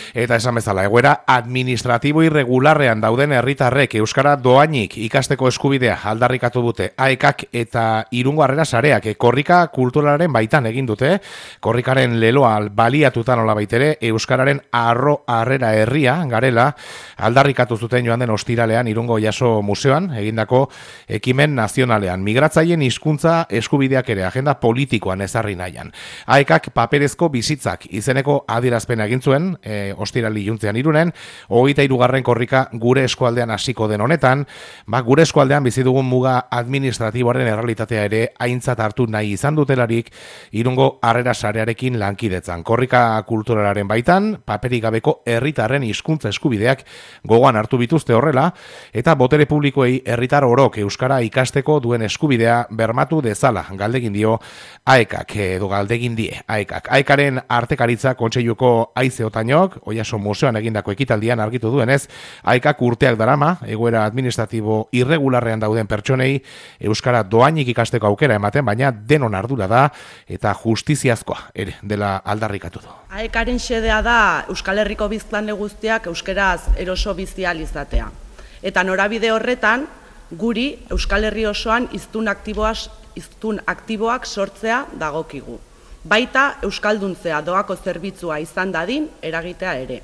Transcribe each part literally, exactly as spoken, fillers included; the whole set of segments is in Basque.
Eta esan bezala, egoera administratibo irregularrean dauden herritarrek euskara doainik ikasteko eskubidea aldarrikatu dute A E Kak eta Irungo Harrera Sareak korrika kulturalaren baitan egin dute, korrikaren leloa baliatuta nola baitere euskararen arro harrera herria garela aldarrikatu zuten joan den ostiralean Irungo Jaso Museoan egindako ekimen nazionalean. Migratzaileen hizkuntza eskubideak ere agenda politikoan ezarri nahian. A E Kak paperezko bizitzak izeneko adierazpena egin zuen, e, ostirali juntzean Irunen, hogeita hirugarren korrika gure eskualdean hasiko den honetan, ba, gure eskualdean bizi dugun muga administratiboaren errealitatea ere aintzat hartu nahi izan dutelarik Irungo Harrera Sarearekin lankidetzan. Korrika kulturalaren baitan, paperik gabeko herritarren hizkuntza eskubideak gogoan hartu bituzte horrela, eta botere publikoei herritar orok euskara ikasteko duen eskubidea bermatu dezala, galdegin dio A E Kak, edo galdegin die A E Kak. A E Karen artekaritza kontseiluko Aize Otañok, Oiaso Museoan egindako ekitaldian argitu duenez, A E Kak urteak darama, egoera administratibo irregularrean dauden pertsonei euskara doainik ikasteko aukera ematen, baina denon ardura da eta justiziazkoa ere dela aldarrikatu du. A E Karen xedea da Euskal Herriko biztanle guztiak euskeraz eroso bizi ahal izatea. Eta norabide horretan, guri Euskal Herri osoan hiztun aktiboak, hiztun aktiboak sortzea dagokigu. Baita euskalduntzea doako zerbitzua izan dadin eragitea ere.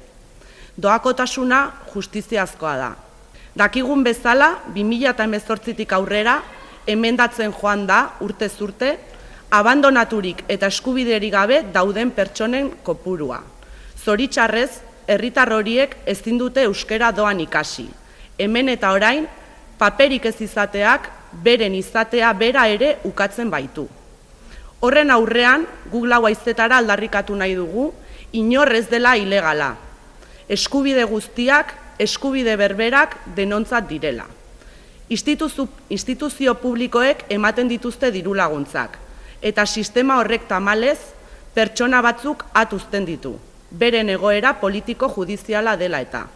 Doakotasuna justiziazkoa da. Dakigun bezala, bi mila hemezortzitik aurrera, emendatzen joan da urtez urte, abandonaturik eta eskubiderik gabe dauden pertsonen kopurua. Zoritxarrez, herritar horiek ezin dute euskera doan ikasi. Hemen eta orain, paperik ez izateak, beren izatea bera ere ukatzen baitu. Horren aurrean, guk lau haizetara aldarrikatu nahi dugu, inor ez dela ilegala. Eskubide guztiak, eskubide berberak denontzat direla. Instituzio, instituzio publikoek ematen dituzte diru laguntzak, eta sistema horrek tamalez, pertsona batzuk atuzten ditu, beren egoera politiko judiziala dela eta.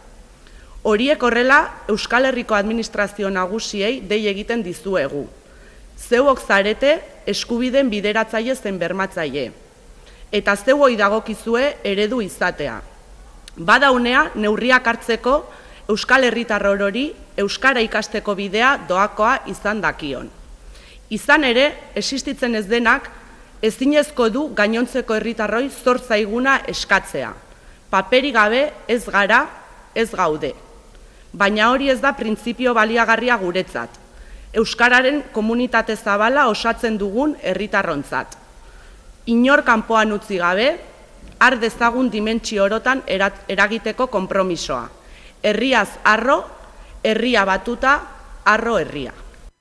Horiek horrela, Euskal Herriko administrazio nagusiei dei egiten dizuegu. Zeuok zarete eskubideen bideratzaile zen bermatzaile. Eta zeuoi dagokizue eredu izatea. Badaunea neurriak hartzeko Euskal Herritar orori euskara ikasteko bidea doakoa izan dakion. Izan ere, existitzen ez denak, ezinezko du gainontzeko herritarroi zor zaiguna eskatzea. Paperik gabe ez gara, ez gaude. Baina hori ez da printzipio baliagarria guretzat. Euskararen komunitate zabala osatzen dugun herritarrontzat. Inor kanpoan utzi gabe, har dezagun dimentsio orotan eragiteko konpromisoa. Herriaz harro, herria batuta, harro herria.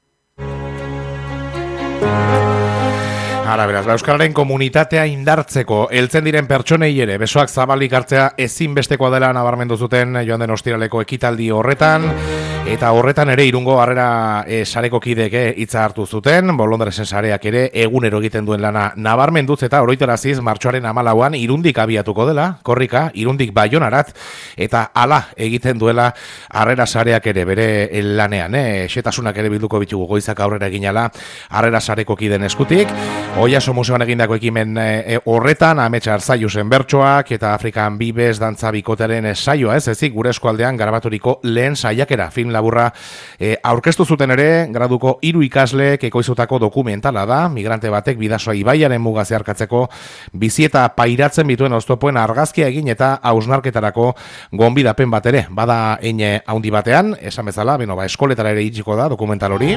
Ara, beraz, euskararen komunitatea indartzeko heltzen diren pertsonei ere besoak zabalik hartzea ezinbestekoa dela nabarmendu zuten joan den ostiraleko ekitaldi horretan, eta horretan ere Irungo Harrera e, sareko kideek hitza hartu zuten, Bolondresen sareak ere egunero egiten duen lana nabarmenduz eta oroitaraziz martxoaren hamalauan Irundik abiatuko dela, korrika, Irundik Baionarat, eta hala egiten duela Harrera sareak ere bere lanean, eh? Xetasunak ere bilduko bitugu goizak aurrera eginala Harrera sareko kideen eskutik. Oiaso Museoan egindako ekimen e, horretan, Ametsa Arzaiusen bertsoak eta Afrikan Bibes dantza bikotearen saioa, ez ezik gure eskualdean garabaturiko lehen saiakera film laburra e, aurkeztu zuten ere, graduko hiru ikasleek ekoizutako dokumentala da, migrante batek bidasoa ibaiaren muga zeharkatzeko bizi eta pairatzen bituen oztopoen argazkia egin eta hausnarketarako gonbidapen bat ere, bada eine haundi batean, esan bezala, beno, ba, eskoletara ere itxiko da dokumental hori.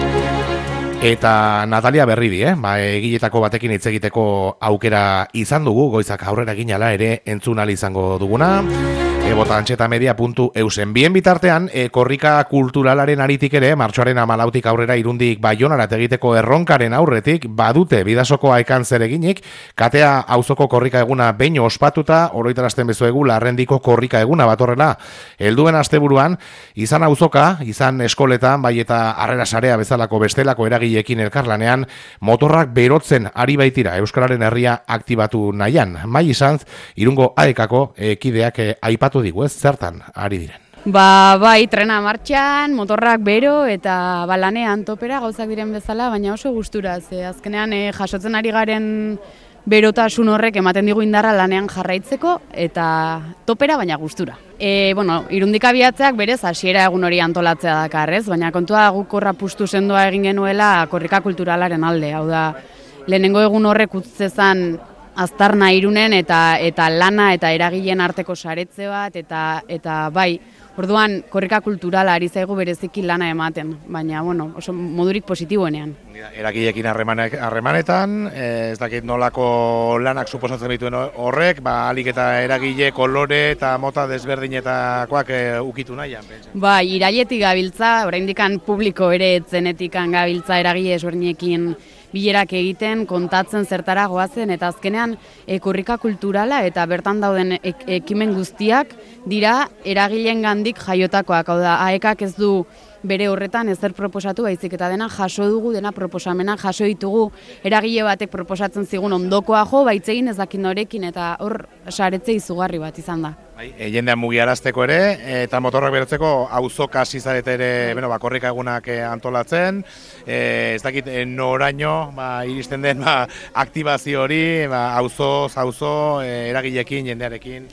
Eta Natalia Berridi, eh? ba, egiletako batekin hitz egiteko aukera izan dugu, goizak aurrera ginala ere entzun ahal izango duguna. Ebota antxetamedia puntu eusen. Bien bitartean, e, korrika kulturalaren aritik ere, martxoaren hamalautik aurrera Irundik Baionarat egiteko erronkaren aurretik, badute bidasoko aekan zereginik, katea auzoko korrika eguna behin ospatuta, oroitarazten bezuegu Larrendiko korrika eguna batorrela. Helduen asteburuan, izan auzoka, izan eskoletan, bai eta Harrera Sarea bezalako bestelako eragileekin elkarlanean, motorrak berotzen ari baitira Euskararen herria aktibatu nahian. Mai izan, Irungo aekako e, kideak e, aipatu digu, ez zertan ari diren. Ba, bai, trena martxan, motorrak bero eta balanean topera gauzak diren bezala, baina oso gustura, ze azkenean e, jasotzen ari garen berotasun horrek ematen digu indarra lanean jarraitzeko eta topera baina gustura. E, bueno, Irundik abiatzeak berez hasiera egun hori antolatzea dakar, ez? Baina kontua guk horra pustu sendoa egin genuela korrika kulturalaren alde, hau da, lehenengo egun horrek utzezan aztarna Irunen eta eta lana eta eragileen arteko saretze bat eta eta bai, orduan korrika kulturala ari zaigu bereziki lana ematen, baina bueno, oso modurik positiboenean. Eragileekin harremanetan, ez dakit nolako lanak suposatzen dituen horrek, ba alik eta eragile, kolore eta mota desberdinetakoak e, ukitu nahian. Bai, irailetik gabiltza, oraindikan publiko ere etzenetikan gabiltza eragile ezberdinekin bilerak egiten, kontatzen zertara goazen, eta azkenean e, korrika kulturala eta bertan dauden ek, ekimen guztiak dira eragileen gandik jaiotakoak. Hau da, aekak ez du bere horretan ezer proposatu, baizik eta dena jaso dugu, dena proposamena jaso ditugu, eragile batek proposatzen zigun ondokoa jo, baitzegin ez dakin norekin, eta hor saretze izugarri bat izan da. Bai, e, jendean mugiarazteko ere, eta motorrak berotzeko auzoka hasi zarete ere, bueno, ba, korrika egunak antolatzen, e, ez dakit e, noraino ba, iristen den ba, aktibazio hori, ba, auzoz, auzo, e, eragileekin, jendearekin.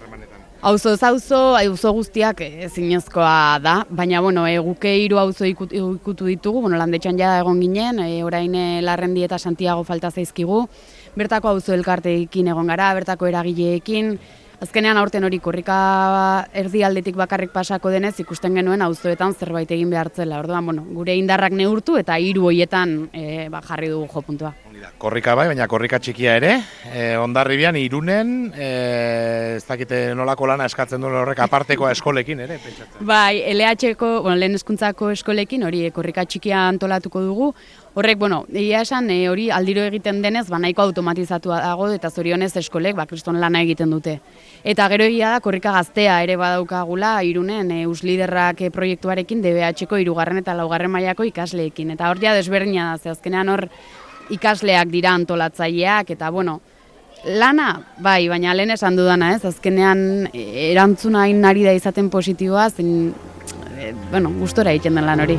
Auzo auzo, auzo guztiak ezinezkoa da, baina bueno, e, guke hiru auzo ikutu, ikutu ditugu, bueno, Landetxan jada egon ginen, e, orain Larrendi eta Santiago falta zaizkigu, bertako auzo elkarteekin egon gara, bertako eragileekin, azkenean aurten hori korrika erdialdetik bakarrik pasako denez ikusten genuen auzoetan zerbait egin behartzela. Orduan, bueno, gure indarrak neurtu eta hiru hoietan e, ba, jarri dugu jo puntua. Korrika bai, baina korrika txikia ere, e, Hondarribian, Irunen, e, ez dakite nolako lana eskatzen duen horrek apartekoa eskolekin ere, pentsatzen. Bai, L H-ko, bueno, lehen hezkuntzako eskolekin, hori e, korrika txikia antolatuko dugu. Horrek, bueno, egia esan, e, hori aldiro egiten denez, ba, nahiko automatizatua dago, eta zorionez eskolek, ba, kriston lana egiten dute. Eta gero egia da, korrika gaztea ere badaukagula, Irunen, e, Usliderrak e, proiektuarekin, D B H-ko hirugarren eta laugarren mailako ikasleekin. Eta hor ja desberdina da, ze azkenean hor ikasleak dira antolatzaileak, eta bueno, lana, bai, baina lehen esan dudana, ez, azkenean erantzuna hain ari da izaten positiboa, zen, e, bueno, gustora egiten den lan hori.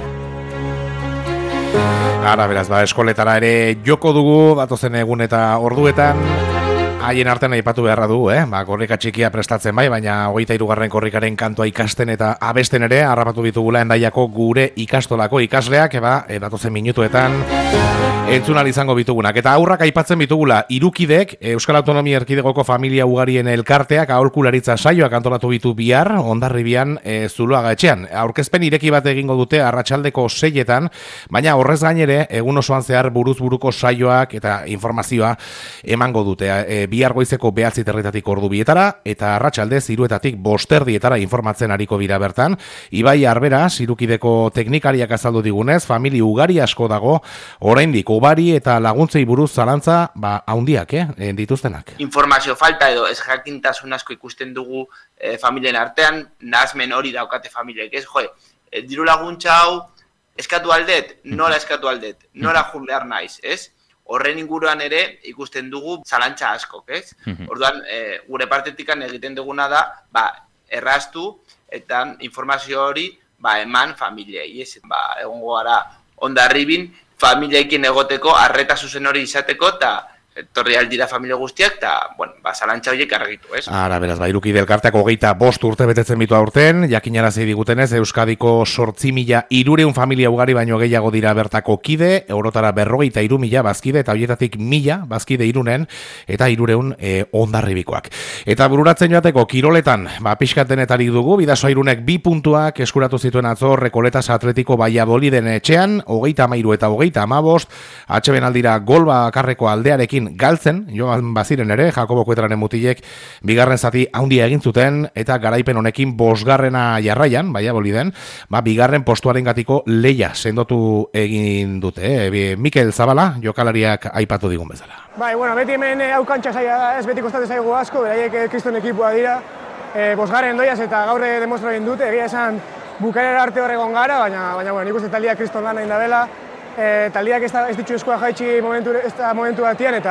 Ara, beraz, ba, eskoletara ere joko dugu, datozen egun eta orduetan, haien artean aipatu beharra du, eh? Ba, korrika txikia prestatzen bai, baina hogeita hirugarren korrikaren kantua ikasten eta abesten ere, harrapatu ditugula Hendaiako gure ikastolako ikasleak, eba, e, datozen minutuetan, entzun ahal izango bitugunak. Eta aurrak aipatzen bitugula, hirukidek, Euskal Autonomia Erkidegoko familia ugarien elkarteak aholkularitza saioak antolatu bitu bihar, Hondarribian e, Zuloaga etxean. Aurkezpen ireki bat egingo dute arratsaldeko seietan, baina horrez gainere, egun osoan zehar buruz buruko saioak eta informazioa emango dute. E, bihar goizeko behatzi territatik ordu bietara, eta arratsaldez hiruetatik bosterdietara informatzen ariko bira bertan. Ibai Arbera, hirukideko teknikariak azaldu digunez, famili ugari asko dago, oraindik ugari eta laguntzei buruz zalantza, ba, haundiak, eh, dituztenak. Informazio falta edo ez jakintasun asko ikusten dugu eh, familien artean, nahasmen hori daukate familiek, ez, joe, eh, diru laguntza hau, eskatu aldet, nola eskatu aldet, nola jun behar naiz, ez? Horren inguruan ere ikusten dugu zalantza askok, ez? Orduan, e, gure partetikan egiten duguna da, ba, erraztu eta informazio hori ba, eman familiei, ez? Ba, egongo gara Hondarribin familiekin egoteko, arreta zuzen hori izateko, eta etorri aldira familia guztiak, eta, bueno, ba, zalantza horiek argitu, ez? Ara, beraz, ba, hirukide elkarteak hogeita bost urte betetzen bitu aurten, jakinarazi digutenez, Euskadiko sortzi mila hirureun familia ugari baino gehiago dira bertako kide, eurotara berrogeita hiru mila bazkide, eta horietatik mila bazkide Irunen, eta hirureun e, Hondarribikoak. Eta bururatzen joateko, kiroletan, ba, pixkat denetari dugu, Bidasoa Irunek bi puntuak eskuratu zituen atzo Rekoletas Atletico Valladoliden etxean, hogeita hamairu eta hogeita hamabost, atxeben aldira gol bakarreko aldearekin galtzen, joan baziren ere, Jakobo Kuetranen mutilek bigarren zati handia egin zuten, eta garaipen honekin bosgarrena jarraian, Valladoliden, ba, bigarren postuaren gatiko leia sendotu egin dute. Eh? Mikel Zabala, jokalariak aipatu digun bezala. Bai, bueno, beti hemen hau kantxa zaila da, ez beti kostate zaigu asko, beraiek kriston ekipua dira, e, bosgarren doiaz eta gaur demostra egin dute, egia esan bukaerara arte horregon gara, baina, baina bueno, nik uste taldeak kriston lan egin da bela, E, taldeak ez, ez ditu eskoa jaitsi momentu, ez da momentu batian, eta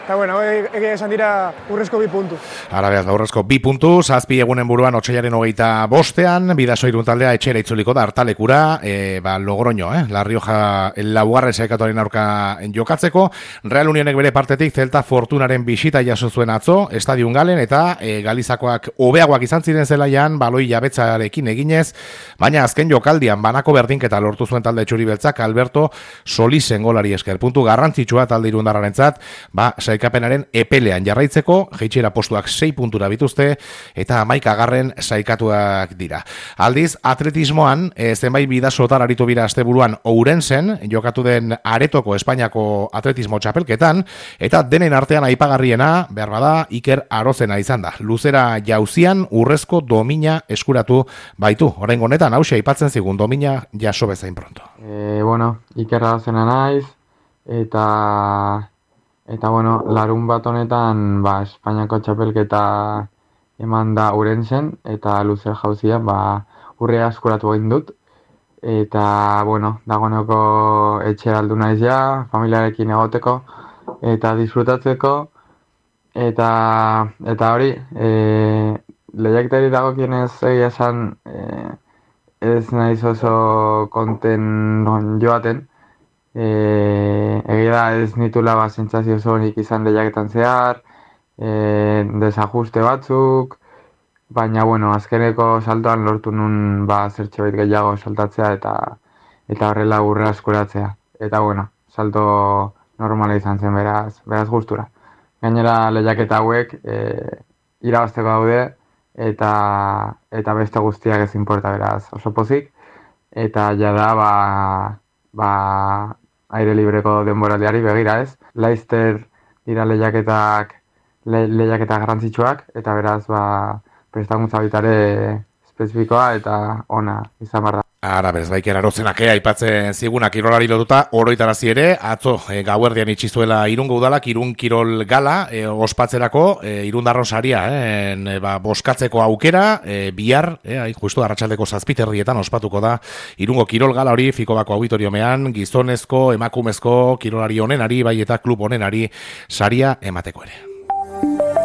eta bueno, egia esan dira urrezko bi puntu. Ara behaz, urrezko bi puntu, zazpi egunen buruan otsailaren hogeita bostean, Bidasoa irun taldea etxera itzuliko da hartalekura, e, ba, Logroño, eh? La Rioja laugarren sailkatuaren aurka jokatzeko, Real Unionek bere partetik Celta Fortunaren bisita jaso zuen atzo, Estadion Galen, eta e, Galizakoak hobeagoak izan ziren zelaian, baloi jabetzarekin eginez, baina azken jokaldian banako berdinketa lortu zuen talde txuri beltzak Alberto Solisen golari esker. Puntu garrantzitsua talde irundarrarentzat, ba, sailkapenaren epelean jarraitzeko, jeitxera postuak sei puntura bituzte, eta hamaikagarren sailkatuak dira. Aldiz, atletismoan, e, zenbait bidasotar aritu bira asteburuan Ourensen, jokatu den Aretoko Espainiako atletismo txapelketan, eta denen artean aipagarriena, behar bada, Iker Arozena izan da. Luzera jauzian urrezko domina eskuratu baitu. Oraingo honetan, hauxe aipatzen zigun domina jaso bezain pronto. E, bueno, Iker Arozena naiz, eta... Eta, bueno, larun bat honetan, ba, Espainiako txapelketa eman da Ourensen, eta luzer jauzian, ba, urrea eskuratu egin dut. Eta, bueno, dagoeneko etxera aldu naiz ja, familiarekin egoteko, eta disfrutatzeko. Eta, eta hori, e, lehiaketari dagokienez egia esan, e, ez naiz oso konten joaten. E, egia da ez nitula ba, sentsazio zonik izan lehiaketan zehar, e, desajuste batzuk, baina bueno, azkeneko saltoan lortu nun ba, zertxo bait gehiago saltatzea eta eta horrela urrea eskuratzea. Eta bueno, salto normala izan zen beraz, beraz gustura. Gainera lehiaketa hauek e, irabazteko daude eta, eta beste guztiak ez importa beraz oso pozik. Eta jada ba, ba, aire libreko denboraldiari begira ez. Leicester dira lehiaketak, le, lehiaketak garrantzitsuak, eta beraz ba, prestakuntza bitare espezifikoa eta ona izan behar da. Ara, bez, Iker Arozenak aipatzen zigunak kirolari lotuta, oroitarazi ere, atzo e, gauerdian itxizuela Irungo udalak, Irun Kirol Gala, e, ospatzerako, e, Irundarron saria, e, ba, boskatzeko aukera, e, bihar, e, justu arratsaldeko zazpiterrietan ospatuko da Irungo Kirol Gala hori, Fikobako auditoriomean, gizonezko, emakumezko, kirolari onenari, bai eta klub onenari saria emateko ere.